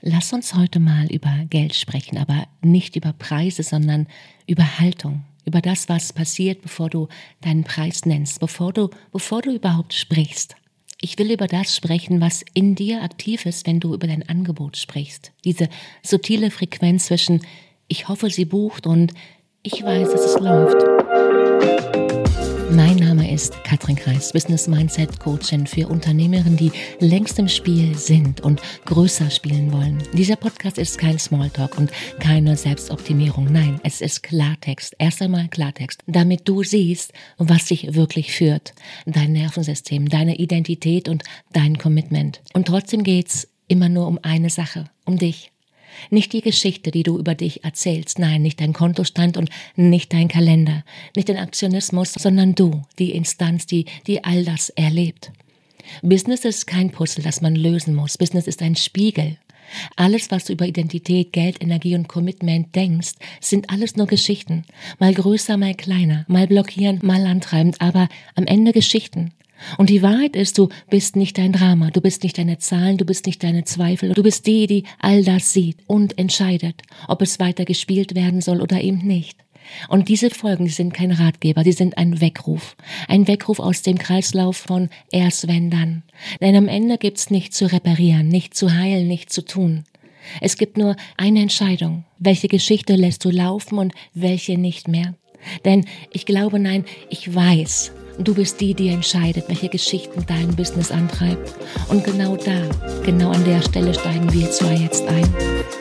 Lass uns heute mal über Geld sprechen, aber nicht über Preise, sondern über Haltung. Über das, was passiert, bevor du deinen Preis nennst, bevor du überhaupt sprichst. Ich will über das sprechen, was in dir aktiv ist, wenn du über dein Angebot sprichst. Diese subtile Frequenz zwischen ich hoffe, sie bucht und ich weiß, dass es läuft. Mein Name ist Katrin Kreis, Business Mindset Coachin für Unternehmerinnen, die längst im Spiel sind und größer spielen wollen. Dieser Podcast ist kein Smalltalk und keine Selbstoptimierung. Nein, es ist Klartext. Erst einmal Klartext, damit du siehst, was dich wirklich führt. Dein Nervensystem, deine Identität und dein Commitment. Und trotzdem geht's immer nur um eine Sache, um dich. Nicht die Geschichte, die du über dich erzählst, nein, nicht dein Kontostand und nicht dein Kalender, nicht dein Aktionismus, sondern du, die Instanz, die all das erlebt. Business ist kein Puzzle, das man lösen muss. Business ist ein Spiegel. Alles, was du über Identität, Geld, Energie und Commitment denkst, sind alles nur Geschichten. Mal größer, mal kleiner, mal blockierend, mal antreibend, aber am Ende Geschichten. Und die Wahrheit ist, du bist nicht dein Drama, du bist nicht deine Zahlen, du bist nicht deine Zweifel, du bist die all das sieht und entscheidet, ob es weiter gespielt werden soll oder eben nicht. Und diese Folgen, die sind kein Ratgeber, die sind ein Weckruf aus dem Kreislauf von erst wenn dann. Denn am Ende gibt's nichts zu reparieren, nicht zu heilen, nicht zu tun. Es gibt nur eine Entscheidung, welche Geschichte lässt du laufen und welche nicht mehr. Denn ich glaube, nein, ich weiß, du bist die entscheidet, welche Geschichten dein Business antreibt. Und genau an der Stelle steigen wir zwei jetzt ein.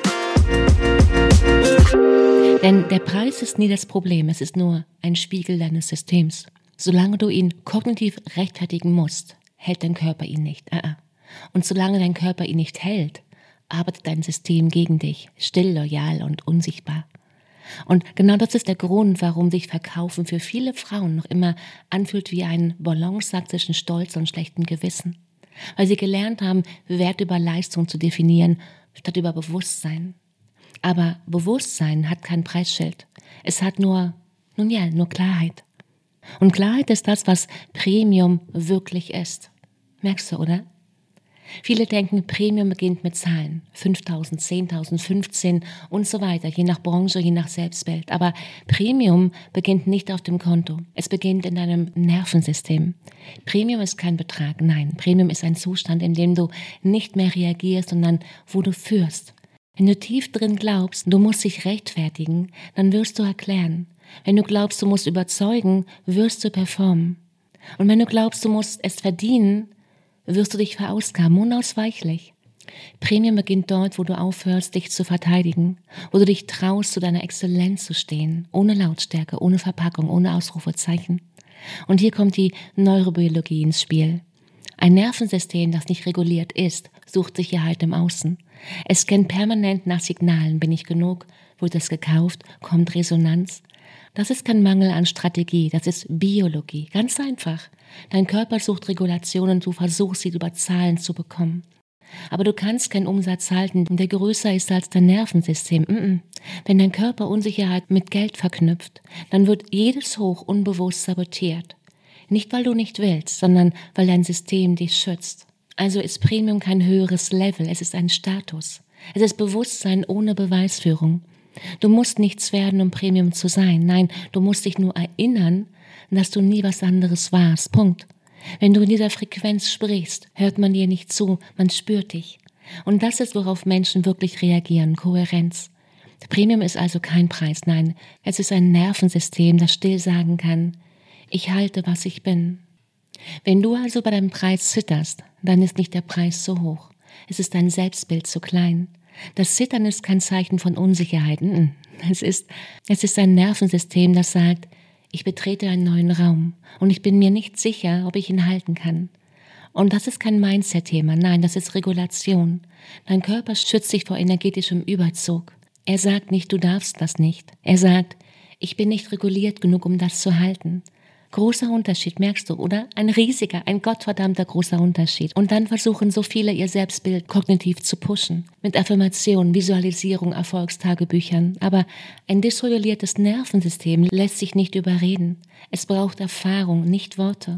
Denn der Preis ist nie das Problem, es ist nur ein Spiegel deines Systems. Solange du ihn kognitiv rechtfertigen musst, hält dein Körper ihn nicht. Und solange dein Körper ihn nicht hält, arbeitet dein System gegen dich, still, loyal und unsichtbar. Und genau das ist der Grund, warum sich Verkaufen für viele Frauen noch immer anfühlt wie ein Balanceakt zwischen Stolz und schlechtem Gewissen. Weil sie gelernt haben, Wert über Leistung zu definieren, statt über Bewusstsein. Aber Bewusstsein hat kein Preisschild. Es hat nur Klarheit. Und Klarheit ist das, was Premium wirklich ist. Merkst du, oder? Viele denken, Premium beginnt mit Zahlen, 5.000, 10.000, 15 und so weiter, je nach Branche, je nach Selbstbild. Aber Premium beginnt nicht auf dem Konto, es beginnt in deinem Nervensystem. Premium ist kein Betrag, nein, Premium ist ein Zustand, in dem du nicht mehr reagierst, sondern wo du führst. Wenn du tief drin glaubst, du musst dich rechtfertigen, dann wirst du erklären. Wenn du glaubst, du musst überzeugen, wirst du performen. Und wenn du glaubst, du musst es verdienen, wirst du dich verausgaben, unausweichlich. Premium beginnt dort, wo du aufhörst, dich zu verteidigen, wo du dich traust, zu deiner Exzellenz zu stehen, ohne Lautstärke, ohne Verpackung, ohne Ausrufezeichen. Und hier kommt die Neurobiologie ins Spiel. Ein Nervensystem, das nicht reguliert ist, sucht Sicherheit im Außen. Es scannt permanent nach Signalen. Bin ich genug? Wird es gekauft? Kommt Resonanz? Das ist kein Mangel an Strategie, das ist Biologie. Ganz einfach. Dein Körper sucht Regulationen, du versuchst sie über Zahlen zu bekommen. Aber du kannst keinen Umsatz halten, der größer ist als dein Nervensystem. Wenn dein Körper Unsicherheit mit Geld verknüpft, dann wird jedes Hoch unbewusst sabotiert. Nicht, weil du nicht willst, sondern weil dein System dich schützt. Also ist Premium kein höheres Level, es ist ein Status. Es ist Bewusstsein ohne Beweisführung. Du musst nichts werden, um Premium zu sein. Nein, du musst dich nur erinnern, dass du nie was anderes warst. Punkt. Wenn du in dieser Frequenz sprichst, hört man dir nicht zu, man spürt dich. Und das ist, worauf Menschen wirklich reagieren, Kohärenz. Premium ist also kein Preis, nein, es ist ein Nervensystem, das still sagen kann, ich halte, was ich bin. Wenn du also bei deinem Preis zitterst, dann ist nicht der Preis so hoch. Es ist dein Selbstbild zu klein. Das Zittern ist kein Zeichen von Unsicherheit. Es ist ein Nervensystem, das sagt, ich betrete einen neuen Raum und ich bin mir nicht sicher, ob ich ihn halten kann. Und das ist kein Mindset-Thema, nein, das ist Regulation. Dein Körper schützt dich vor energetischem Überzug. Er sagt nicht, du darfst das nicht. Er sagt, ich bin nicht reguliert genug, um das zu halten. Großer Unterschied, merkst du, oder? Ein riesiger, ein gottverdammter großer Unterschied. Und dann versuchen so viele, ihr Selbstbild kognitiv zu pushen. Mit Affirmationen, Visualisierung, Erfolgstagebüchern. Aber ein dysreguliertes Nervensystem lässt sich nicht überreden. Es braucht Erfahrung, nicht Worte.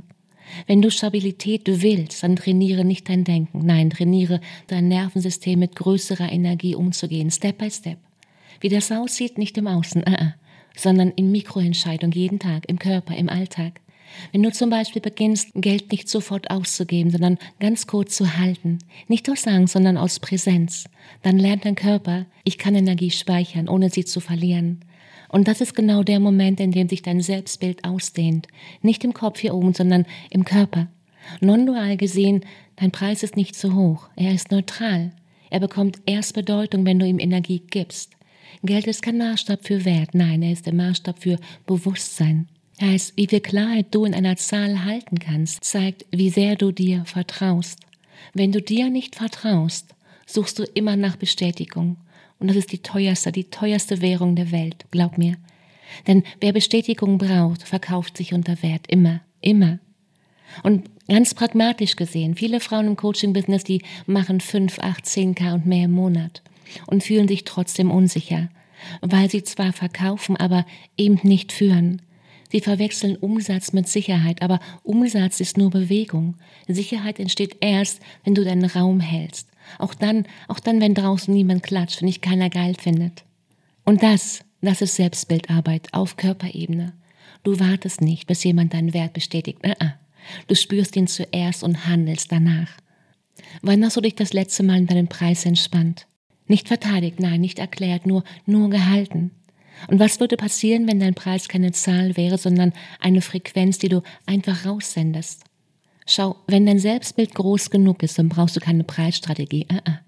Wenn du Stabilität willst, dann trainiere nicht dein Denken. Nein, trainiere dein Nervensystem mit größerer Energie umzugehen, Step by Step. Wie das aussieht, nicht im Außen, sondern in Mikroentscheidung jeden Tag, im Körper, im Alltag. Wenn du zum Beispiel beginnst, Geld nicht sofort auszugeben, sondern ganz kurz zu halten, nicht aus Angst, sondern aus Präsenz, dann lernt dein Körper, ich kann Energie speichern, ohne sie zu verlieren. Und das ist genau der Moment, in dem sich dein Selbstbild ausdehnt. Nicht im Kopf hier oben, sondern im Körper. Non-dual gesehen, dein Preis ist nicht zu hoch, er ist neutral. Er bekommt erst Bedeutung, wenn du ihm Energie gibst. Geld ist kein Maßstab für Wert, nein, er ist der Maßstab für Bewusstsein. Heißt, wie viel Klarheit du in einer Zahl halten kannst, zeigt, wie sehr du dir vertraust. Wenn du dir nicht vertraust, suchst du immer nach Bestätigung. Und das ist die teuerste Währung der Welt, glaub mir. Denn wer Bestätigung braucht, verkauft sich unter Wert, immer, immer. Und ganz pragmatisch gesehen, viele Frauen im Coaching-Business, die machen 5, 8, 10.000 und mehr im Monat und fühlen sich trotzdem unsicher, weil sie zwar verkaufen, aber eben nicht führen. Sie verwechseln Umsatz mit Sicherheit, aber Umsatz ist nur Bewegung. Sicherheit entsteht erst, wenn du deinen Raum hältst. Auch dann, wenn draußen niemand klatscht, wenn dich keiner geil findet. Und das ist Selbstbildarbeit auf Körperebene. Du wartest nicht, bis jemand deinen Wert bestätigt. Du spürst ihn zuerst und handelst danach. Wann hast du dich das letzte Mal in deinem Preis entspannt? Nicht verteidigt, nein, nicht erklärt, nur gehalten. Und was würde passieren, wenn dein Preis keine Zahl wäre, sondern eine Frequenz, die du einfach raussendest? Schau, wenn dein Selbstbild groß genug ist, dann brauchst du keine Preisstrategie.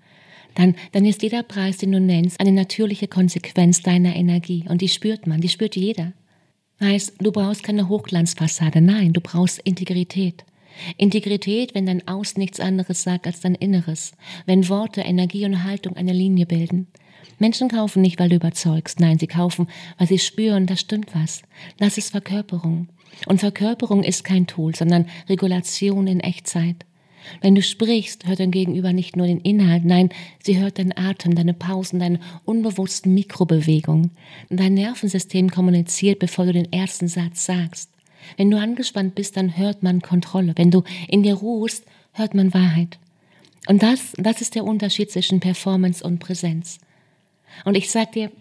Dann ist jeder Preis, den du nennst, eine natürliche Konsequenz deiner Energie. Und die spürt man, die spürt jeder. Heißt, du brauchst keine Hochglanzfassade, nein, du brauchst Integrität. Integrität, wenn dein Außen nichts anderes sagt als dein Inneres. Wenn Worte, Energie und Haltung eine Linie bilden. Menschen kaufen nicht, weil du überzeugst. Nein, sie kaufen, weil sie spüren, da stimmt was. Das ist Verkörperung. Und Verkörperung ist kein Tool, sondern Regulation in Echtzeit. Wenn du sprichst, hört dein Gegenüber nicht nur den Inhalt, nein, sie hört deinen Atem, deine Pausen, deine unbewussten Mikrobewegungen. Dein Nervensystem kommuniziert, bevor du den ersten Satz sagst. Wenn du angespannt bist, dann hört man Kontrolle. Wenn du in dir ruhst, hört man Wahrheit. Und das ist der Unterschied zwischen Performance und Präsenz. Und ich sag dir,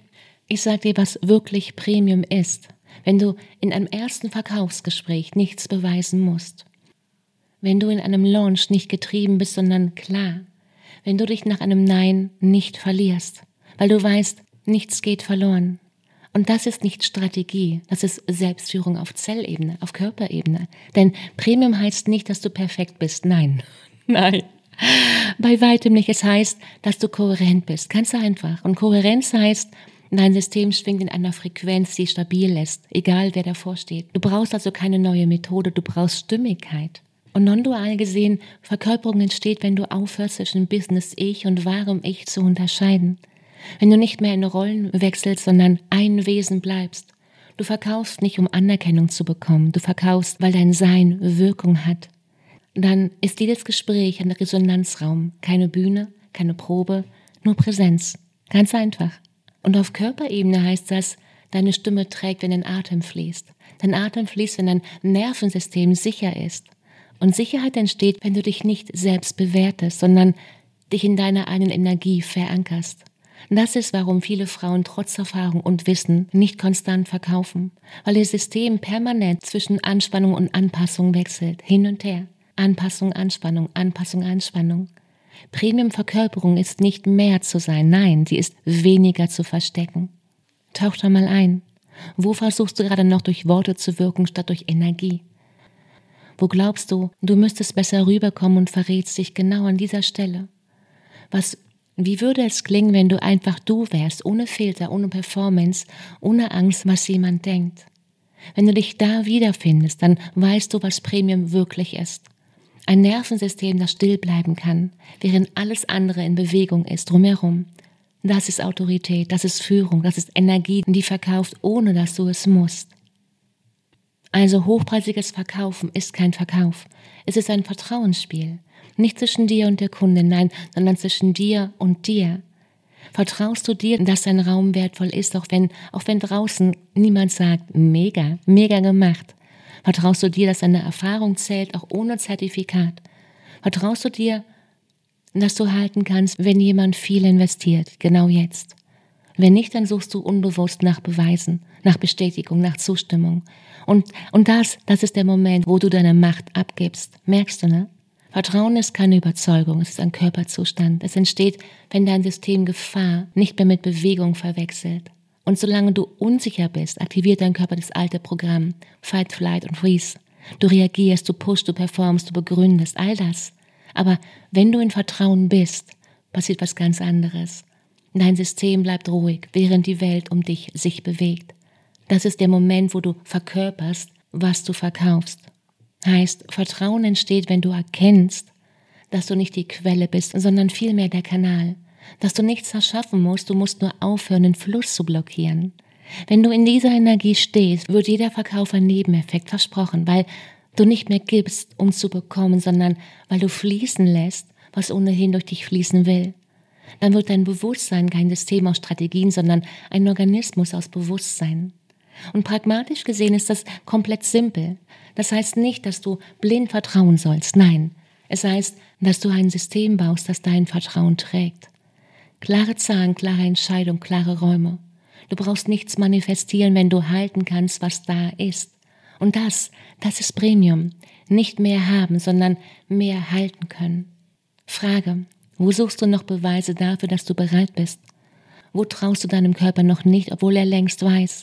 was wirklich Premium ist, wenn du in einem ersten Verkaufsgespräch nichts beweisen musst. Wenn du in einem Launch nicht getrieben bist, sondern klar. Wenn du dich nach einem Nein nicht verlierst, weil du weißt, nichts geht verloren. Und das ist nicht Strategie, das ist Selbstführung auf Zellebene, auf Körperebene. Denn Premium heißt nicht, dass du perfekt bist, nein, nein. Bei weitem nicht. Es heißt, dass du kohärent bist. Ganz einfach. Und Kohärenz heißt, dein System schwingt in einer Frequenz, die stabil ist, egal wer davor steht. Du brauchst also keine neue Methode, du brauchst Stimmigkeit. Und non-dual gesehen, Verkörperung entsteht, wenn du aufhörst, zwischen Business-Ich und wahrem Ich zu unterscheiden. Wenn du nicht mehr in Rollen wechselst, sondern ein Wesen bleibst. Du verkaufst nicht, um Anerkennung zu bekommen. Du verkaufst, weil dein Sein Wirkung hat. Dann ist jedes Gespräch ein Resonanzraum. Keine Bühne, keine Probe, nur Präsenz. Ganz einfach. Und auf Körperebene heißt das, deine Stimme trägt, wenn dein Atem fließt. Dein Atem fließt, wenn dein Nervensystem sicher ist. Und Sicherheit entsteht, wenn du dich nicht selbst bewertest, sondern dich in deiner eigenen Energie verankerst. Das ist, warum viele Frauen trotz Erfahrung und Wissen nicht konstant verkaufen, weil ihr System permanent zwischen Anspannung und Anpassung wechselt, hin und her. Anpassung, Anspannung, Anpassung, Anspannung. Premium-Verkörperung ist nicht mehr zu sein, nein, sie ist weniger zu verstecken. Tauch da mal ein. Wo versuchst du gerade noch durch Worte zu wirken, statt durch Energie? Wo glaubst du, du müsstest besser rüberkommen und verrätst dich genau an dieser Stelle? Wie würde es klingen, wenn du einfach du wärst, ohne Filter, ohne Performance, ohne Angst, was jemand denkt? Wenn du dich da wiederfindest, dann weißt du, was Premium wirklich ist. Ein Nervensystem, das still bleiben kann, während alles andere in Bewegung ist, drumherum. Das ist Autorität, das ist Führung, das ist Energie, die verkauft, ohne dass du es musst. Also hochpreisiges Verkaufen ist kein Verkauf. Es ist ein Vertrauensspiel. Nicht zwischen dir und der Kundin, nein, sondern zwischen dir und dir. Vertraust du dir, dass dein Raum wertvoll ist, auch wenn draußen niemand sagt, mega, mega gemacht. Vertraust du dir, dass deine Erfahrung zählt, auch ohne Zertifikat? Vertraust du dir, dass du halten kannst, wenn jemand viel investiert, genau jetzt? Wenn nicht, dann suchst du unbewusst nach Beweisen, nach Bestätigung, nach Zustimmung. Und das ist der Moment, wo du deine Macht abgibst. Merkst du, ne? Vertrauen ist keine Überzeugung, es ist ein Körperzustand. Es entsteht, wenn dein System Gefahr nicht mehr mit Bewegung verwechselt. Und solange du unsicher bist, aktiviert dein Körper das alte Programm. Fight, Flight und Freeze. Du reagierst, du pushst, du performst, du begründest, all das. Aber wenn du in Vertrauen bist, passiert was ganz anderes. Dein System bleibt ruhig, während die Welt um dich sich bewegt. Das ist der Moment, wo du verkörperst, was du verkaufst. Heißt, Vertrauen entsteht, wenn du erkennst, dass du nicht die Quelle bist, sondern vielmehr der Kanal. Dass du nichts erschaffen musst, du musst nur aufhören, den Fluss zu blockieren. Wenn du in dieser Energie stehst, wird jeder Verkauf ein Nebeneffekt, versprochen, weil du nicht mehr gibst, um zu bekommen, sondern weil du fließen lässt, was ohnehin durch dich fließen will. Dann wird dein Bewusstsein kein System aus Strategien, sondern ein Organismus aus Bewusstsein. Und pragmatisch gesehen ist das komplett simpel. Das heißt nicht, dass du blind vertrauen sollst, nein. Es heißt, dass du ein System baust, das dein Vertrauen trägt. Klare Zahlen, klare Entscheidung, klare Räume. Du brauchst nichts manifestieren, wenn du halten kannst, was da ist. Und das ist Premium. Nicht mehr haben, sondern mehr halten können. Frage: Wo suchst du noch Beweise dafür, dass du bereit bist? Wo traust du deinem Körper noch nicht, obwohl er längst weiß?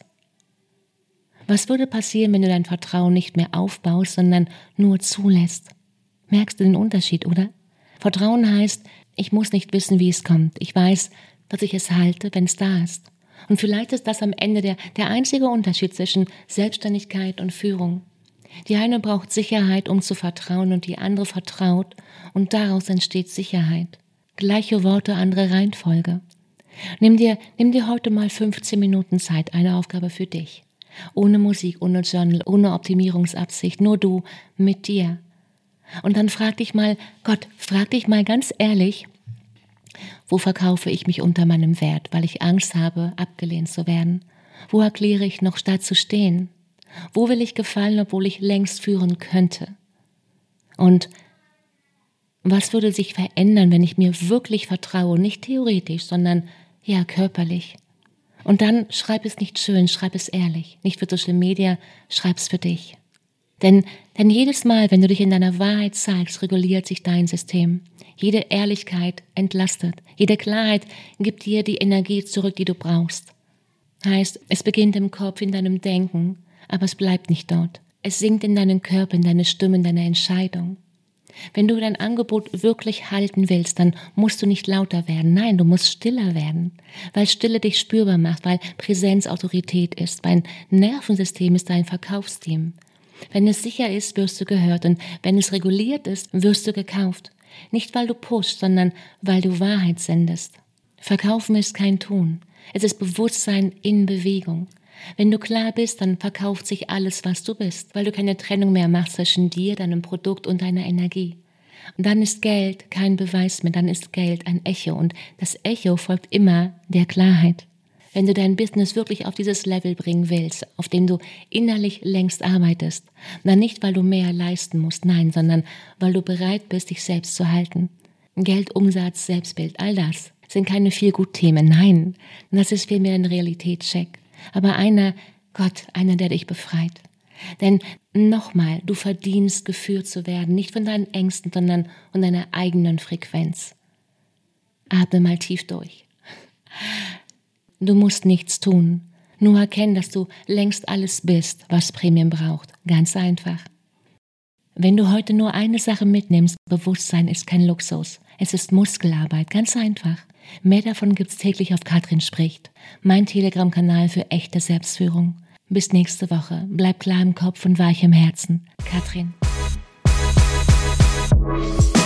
Was würde passieren, wenn du dein Vertrauen nicht mehr aufbaust, sondern nur zulässt? Merkst du den Unterschied, oder? Vertrauen heißt, ich muss nicht wissen, wie es kommt. Ich weiß, dass ich es halte, wenn es da ist. Und vielleicht ist das am Ende der einzige Unterschied zwischen Selbstständigkeit und Führung. Die eine braucht Sicherheit, um zu vertrauen, und die andere vertraut, und daraus entsteht Sicherheit. Gleiche Worte, andere Reihenfolge. Nimm dir heute mal 15 Minuten Zeit, eine Aufgabe für dich. Ohne Musik, ohne Journal, ohne Optimierungsabsicht, nur du mit dir. Und dann frag dich mal ganz ehrlich, wo verkaufe ich mich unter meinem Wert, weil ich Angst habe, abgelehnt zu werden? Wo erkläre ich noch, statt zu stehen? Wo will ich gefallen, obwohl ich längst führen könnte? Und was würde sich verändern, wenn ich mir wirklich vertraue, nicht theoretisch, sondern ja körperlich? Und dann schreib es nicht schön, schreib es ehrlich. Nicht für Social Media, schreib es für dich. Denn jedes Mal, wenn du dich in deiner Wahrheit zeigst, reguliert sich dein System. Jede Ehrlichkeit entlastet. Jede Klarheit gibt dir die Energie zurück, die du brauchst. Heißt, es beginnt im Kopf, in deinem Denken, aber es bleibt nicht dort. Es sinkt in deinen Körper, in deine Stimme, in deine Entscheidung. Wenn du dein Angebot wirklich halten willst, dann musst du nicht lauter werden. Nein, du musst stiller werden, weil Stille dich spürbar macht, weil Präsenz Autorität ist. Dein Nervensystem ist dein Verkaufsteam. Wenn es sicher ist, wirst du gehört, und wenn es reguliert ist, wirst du gekauft. Nicht, weil du pushst, sondern weil du Wahrheit sendest. Verkaufen ist kein Tun. Es ist Bewusstsein in Bewegung. Wenn du klar bist, dann verkauft sich alles, was du bist, weil du keine Trennung mehr machst zwischen dir, deinem Produkt und deiner Energie. Und dann ist Geld kein Beweis mehr, dann ist Geld ein Echo, und das Echo folgt immer der Klarheit. Wenn du dein Business wirklich auf dieses Level bringen willst, auf dem du innerlich längst arbeitest, dann nicht, weil du mehr leisten musst, nein, sondern weil du bereit bist, dich selbst zu halten. Geld, Umsatz, Selbstbild, all das sind keine Feel-Good-Themen, nein, das ist vielmehr ein Realitätscheck. Aber einer, der dich befreit. Denn nochmal, du verdienst, geführt zu werden, nicht von deinen Ängsten, sondern von deiner eigenen Frequenz. Atme mal tief durch. Du musst nichts tun, nur erkennen, dass du längst alles bist, was Premium braucht. Ganz einfach. Wenn du heute nur eine Sache mitnimmst, Bewusstsein ist kein Luxus. Es ist Muskelarbeit, ganz einfach. Mehr davon gibt's täglich auf Katrin spricht, mein Telegram-Kanal für echte Selbstführung. Bis nächste Woche. Bleib klar im Kopf und weich im Herzen. Katrin.